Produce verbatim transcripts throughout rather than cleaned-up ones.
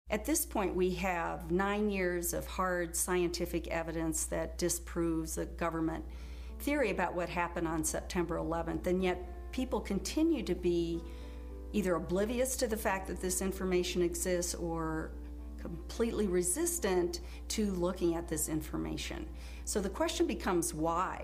At this point, we have nine years of hard scientific evidence that disproves the government theory about what happened on September eleventh, and yet people continue to be either oblivious to the fact that this information exists or completely resistant to looking at this information. So the question becomes why?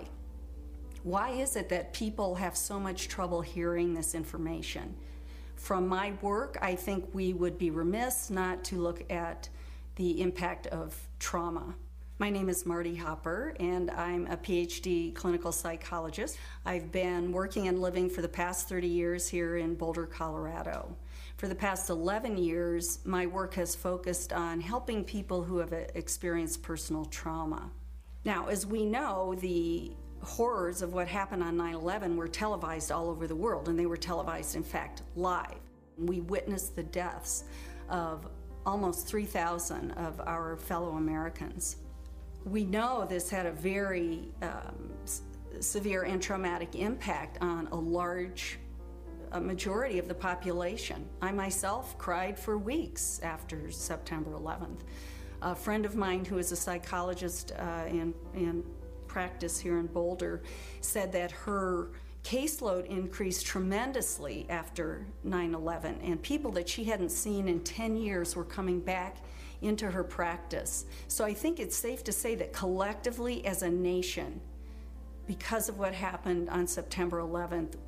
Why is it that people have so much trouble hearing this information? From my work, I think we would be remiss not to look at the impact of trauma. My name is Marty Hopper, and I'm a PhD clinical psychologist. I've been working and living for the past thirty years here in Boulder, Colorado. For the past eleven years, my work has focused on helping people who have experienced personal trauma. Now, as we know, the horrors of what happened on nine eleven were televised all over the world, and they were televised, in fact, live. We witnessed the deaths of almost three thousand of our fellow Americans. We know this had a very um, severe and traumatic impact on a large a majority of the population. I myself cried for weeks after September eleventh. A friend of mine who is a psychologist uh, in, in practice here in Boulder said that her caseload increased tremendously after nine eleven, and people that she hadn't seen in ten years were coming back into her practice. So I think it's safe to say that collectively as a nation, because of what happened on September eleventh,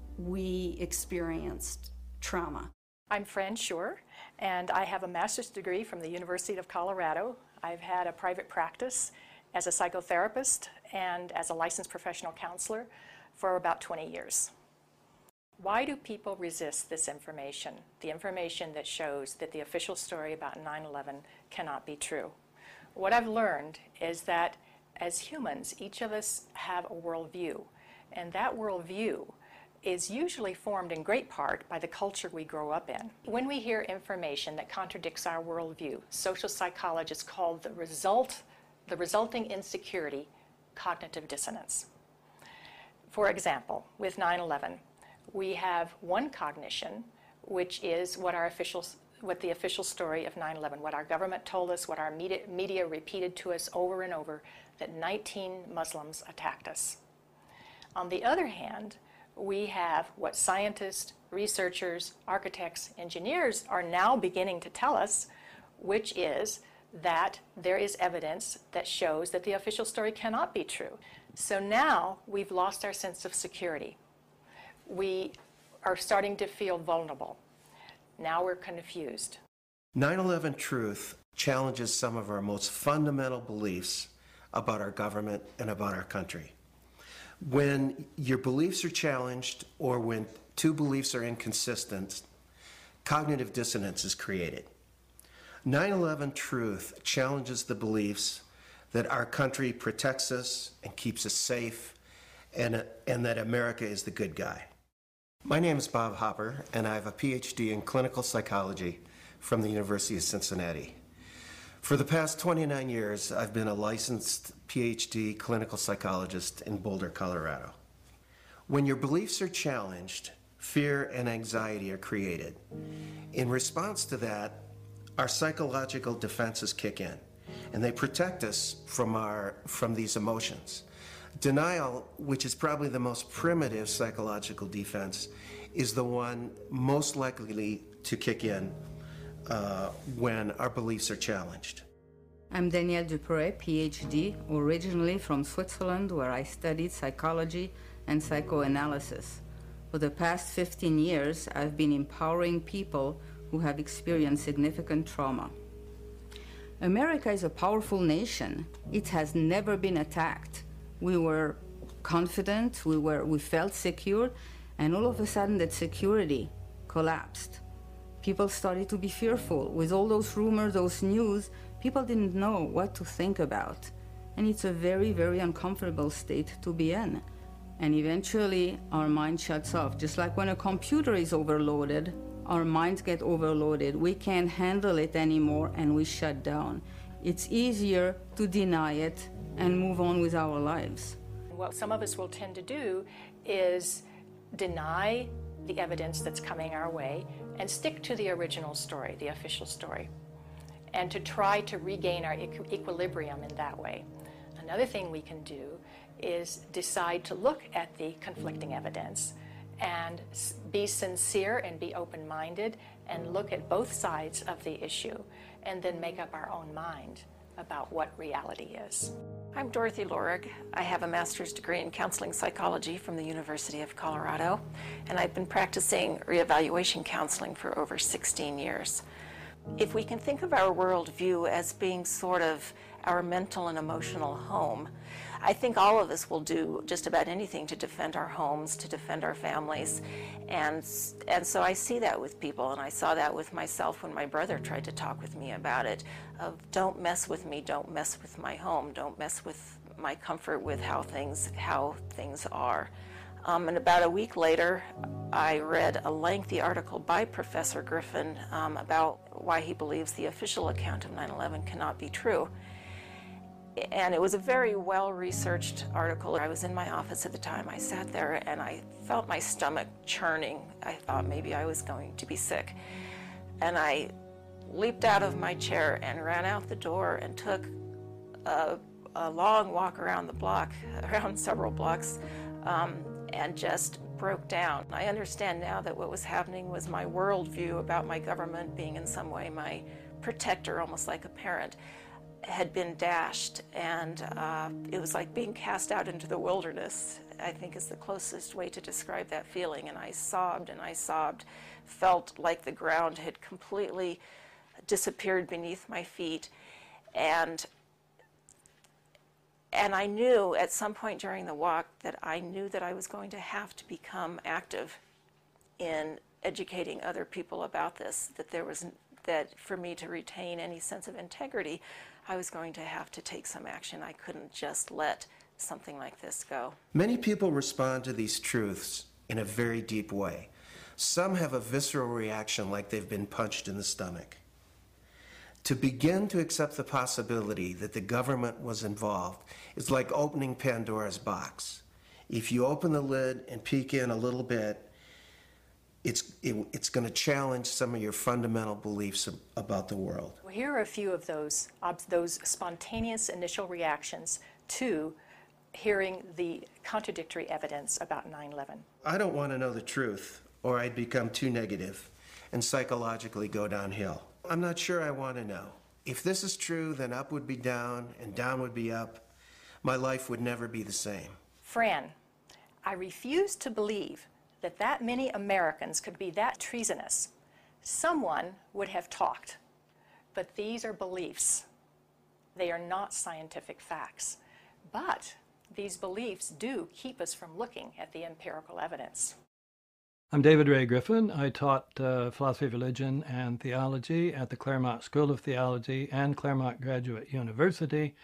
we experienced trauma. I'm Fran Schur, and I have a master's degree from the University of Colorado. I've had a private practice as a psychotherapist and as a licensed professional counselor for about twenty years. Why do people resist this information, the information that shows that the official story about nine eleven cannot be true? What I've learned is that as humans, each of us have a worldview, and that worldview is usually formed in great part by the culture we grow up in. When we hear information that contradicts our worldview, social psychologists call the result, the resulting insecurity, cognitive dissonance. For example, with nine eleven, we have one cognition, which is what our official, what the official story of nine eleven, what our government told us, what our media, media repeated to us over and over, that nineteen Muslims attacked us. On the other hand, we have what scientists, researchers, architects, engineers are now beginning to tell us, which is that there is evidence that shows that the official story cannot be true. So now we've lost our sense of security. We are starting to feel vulnerable. Now we're confused. nine eleven Truth challenges some of our most fundamental beliefs about our government and about our country. When your beliefs are challenged, or when two beliefs are inconsistent, cognitive dissonance is created. nine eleven Truth challenges the beliefs that our country protects us and keeps us safe, and, and that America is the good guy. My name is Bob Hopper, and I have a PhD in clinical psychology from the University of Cincinnati. For the past twenty-nine years, I've been a licensed PhD clinical psychologist in Boulder, Colorado. When your beliefs are challenged, fear and anxiety are created. In response to that, our psychological defenses kick in, and they protect us from, our, from these emotions. Denial, which is probably the most primitive psychological defense, is the one most likely to kick in uh, when our beliefs are challenged. I'm Danielle Dupré, PhD, originally from Switzerland, where I studied psychology and psychoanalysis. For the past fifteen years, I've been empowering people who have experienced significant trauma. America is a powerful nation. It has never been attacked. We were confident, we, were, we felt secure, and all of a sudden that security collapsed. People started to be fearful. With all those rumors, those news, people didn't know what to think about. And it's a very, very uncomfortable state to be in. And eventually, our mind shuts off. Just like when a computer is overloaded, our minds get overloaded. We can't handle it anymore, and we shut down. It's easier to deny it and move on with our lives. What some of us will tend to do is deny the evidence that's coming our way and stick to the original story, the official story. and to try to regain our equ- equilibrium in that way. Another thing we can do is decide to look at the conflicting evidence and be sincere and be open-minded and look at both sides of the issue and then make up our own mind about what reality is. I'm Dorothy Lorig. I have a master's degree in counseling psychology from the University of Colorado, and I've been practicing reevaluation counseling for over sixteen years. If we can think of our worldview as being sort of our mental and emotional home, I think all of us will do just about anything to defend our homes, to defend our families. And, and so I see that with people, and I saw that with myself when my brother tried to talk with me about it, of don't mess with me, don't mess with my home, don't mess with my comfort with how things, how things are. Um, and about a week later, I read a lengthy article by Professor Griffin um, about why he believes the official account of nine eleven cannot be true. And it was a very well-researched article. I was in my office at the time. I sat there and I felt my stomach churning. I thought maybe I was going to be sick. And I leaped out of my chair and ran out the door and took a, a long walk around the block, around several blocks, um, and just broke down. I understand now that what was happening was my worldview about my government being in some way my protector, almost like a parent, had been dashed, and uh, it was like being cast out into the wilderness, I think is the closest way to describe that feeling. And I sobbed and I sobbed, felt like the ground had completely disappeared beneath my feet. And and I knew at some point during the walk that I knew that I was going to have to become active in educating other people about this, that there was, that for me to retain any sense of integrity, I was going to have to take some action. I couldn't just let something like this go. Many people respond to these truths in a very deep way. Some have a visceral reaction like they've been punched in the stomach. To begin to accept the possibility that the government was involved is like opening Pandora's box. If you open the lid and peek in a little bit, It's, it, it's going to challenge some of your fundamental beliefs ab- about the world. Well, here are a few of those, uh, those spontaneous initial reactions to hearing the contradictory evidence about nine eleven. I don't want to know the truth, or I'd become too negative and psychologically go downhill. I'm not sure I want to know. If this is true, then up would be down and down would be up. My life would never be the same. Fran, I refuse to believe that that many Americans could be that treasonous. Someone would have talked, but these are beliefs. They are not scientific facts. But these beliefs do keep us from looking at the empirical evidence. I'm David Ray Griffin. I taught uh, philosophy of religion and theology at the Claremont School of Theology and Claremont Graduate University.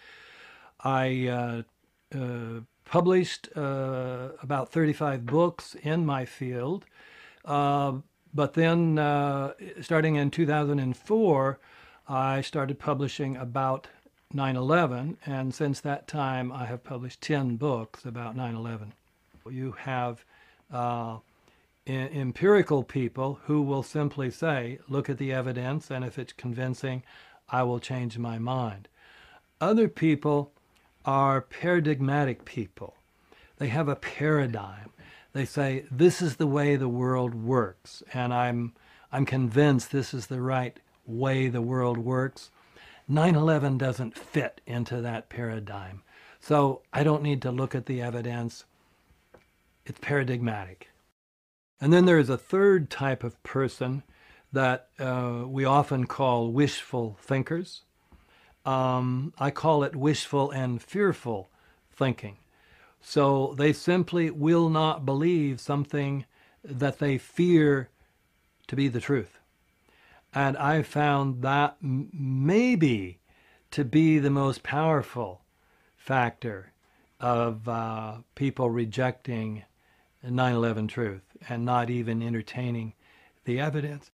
I uh, uh, published uh, about thirty-five books in my field, uh, but then uh, starting in two thousand four, I started publishing about nine eleven, and since that time I have published ten books about nine eleven. You have uh, I- empirical people who will simply say, look at the evidence, and if it's convincing, I will change my mind. Other people are paradigmatic people. They have a paradigm. They say, this is the way the world works, and I'm I'm convinced this is the right way the world works. nine eleven doesn't fit into that paradigm. So I don't need to look at the evidence. It's paradigmatic. And then there is a third type of person that uh, we often call wishful thinkers. Um, I call it wishful and fearful thinking. So they simply will not believe something that they fear to be the truth. And I found that m- maybe to be the most powerful factor of uh, people rejecting nine eleven truth and not even entertaining the evidence.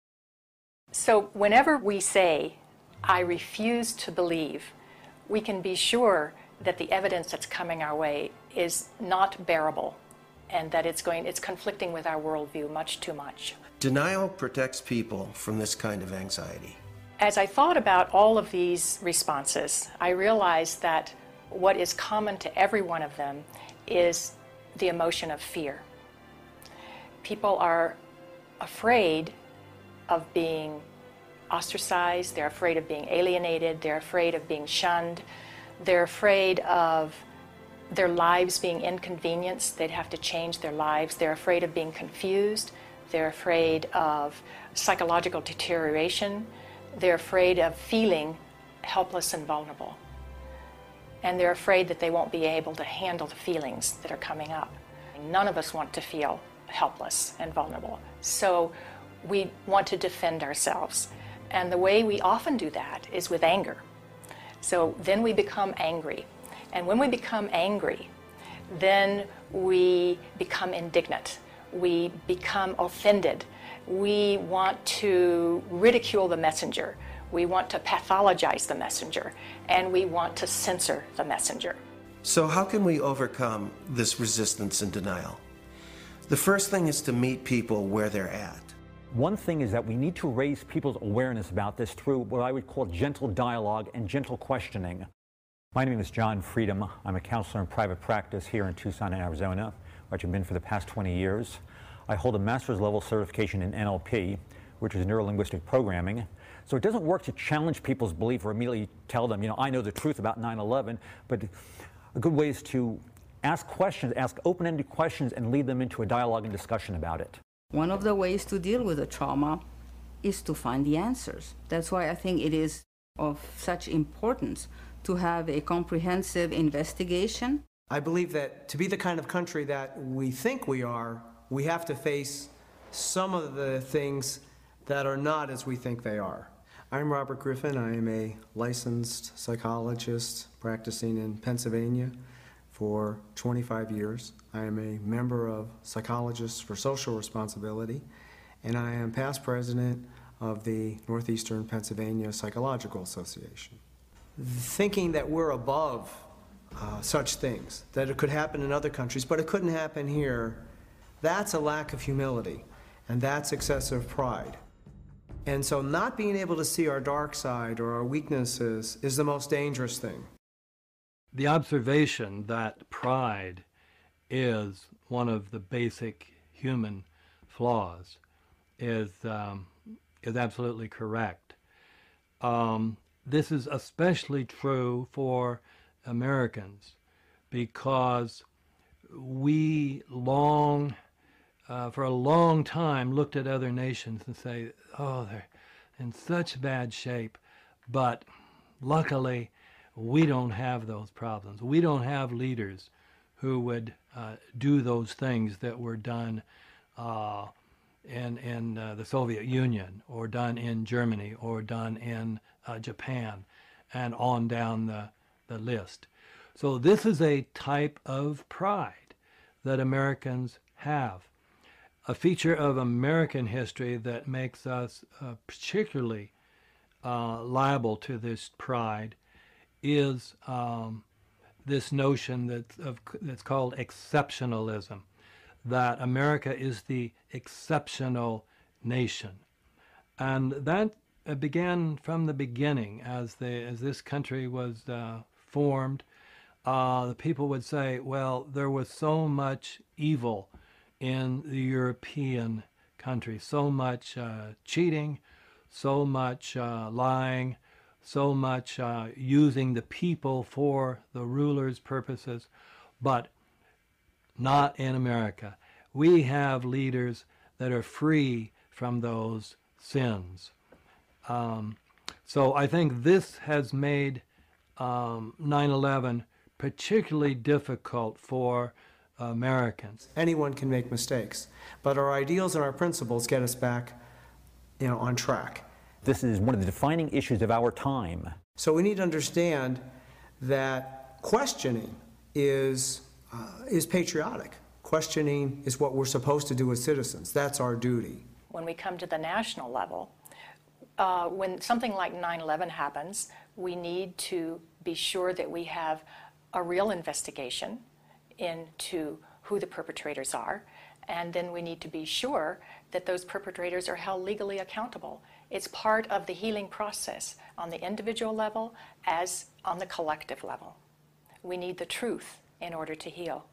So whenever we say, I refuse to believe, we can be sure that the evidence that's coming our way is not bearable and that it's going, it's conflicting with our worldview much too much. Denial protects people from this kind of anxiety. As I thought about all of these responses, I realized that what is common to every one of them is the emotion of fear. People are afraid of being ostracized, they're afraid of being alienated, they're afraid of being shunned, they're afraid of their lives being inconvenienced, they'd have to change their lives, they're afraid of being confused, they're afraid of psychological deterioration, they're afraid of feeling helpless and vulnerable. And they're afraid that they won't be able to handle the feelings that are coming up. None of us want to feel helpless and vulnerable. So we want to defend ourselves. And the way we often do that is with anger. So then we become angry. And when we become angry, then we become indignant. We become offended. We want to ridicule the messenger. We want to pathologize the messenger. And we want to censor the messenger. So how can we overcome this resistance and denial? The first thing is to meet people where they're at. One thing is that we need to raise people's awareness about this through what I would call gentle dialogue and gentle questioning. My name is John Freedom. I'm a counselor in private practice here in Tucson, Arizona, which I've been for the past twenty years. I hold a master's level certification in N L P, which is neuro-linguistic programming. So it doesn't work to challenge people's belief or immediately tell them, you know, I know the truth about nine eleven, but a good way is to ask questions, ask open-ended questions, and lead them into a dialogue and discussion about it. One of the ways to deal with the trauma is to find the answers. That's why I think it is of such importance to have a comprehensive investigation. I believe that to be the kind of country that we think we are, we have to face some of the things that are not as we think they are. I'm Robert Griffin. I am a licensed psychologist practicing in Pennsylvania for twenty-five years. I am a member of Psychologists for Social Responsibility, and I am past president of the Northeastern Pennsylvania Psychological Association. Thinking that we're above uh, such things, that it could happen in other countries, but it couldn't happen here, that's a lack of humility, and that's excessive pride. And so not being able to see our dark side or our weaknesses is the most dangerous thing. The observation that pride is one of the basic human flaws is, um, is absolutely correct. Um, this is especially true for Americans because we long, uh, for a long time, looked at other nations and say, oh, they're in such bad shape, but luckily we don't have those problems. We don't have leaders who would uh, do those things that were done uh, in, in uh, the Soviet Union, or done in Germany, or done in uh, Japan, and on down the, the list. So this is a type of pride that Americans have. A feature of American history that makes us uh, particularly uh, liable to this pride is um, this notion that's, of, that's called exceptionalism, that America is the exceptional nation. And that uh, began from the beginning as, the, as this country was uh, formed. Uh, the people would say, well, there was so much evil in the European countries, so much uh, cheating, so much uh, lying, so much uh, using the people for the rulers' purposes, but not in America. We have leaders that are free from those sins. Um, so I think this has made um, nine eleven particularly difficult for Americans. Anyone can make mistakes, but our ideals and our principles get us back, you know, on track. This is one of the defining issues of our time. So we need to understand that questioning is, uh, is patriotic. Questioning is what we're supposed to do as citizens. That's our duty. When we come to the national level, uh, when something like nine eleven happens, we need to be sure that we have a real investigation into who the perpetrators are, and then we need to be sure that those perpetrators are held legally accountable It's part of the healing process on the individual level as on the collective level. We need the truth in order to heal.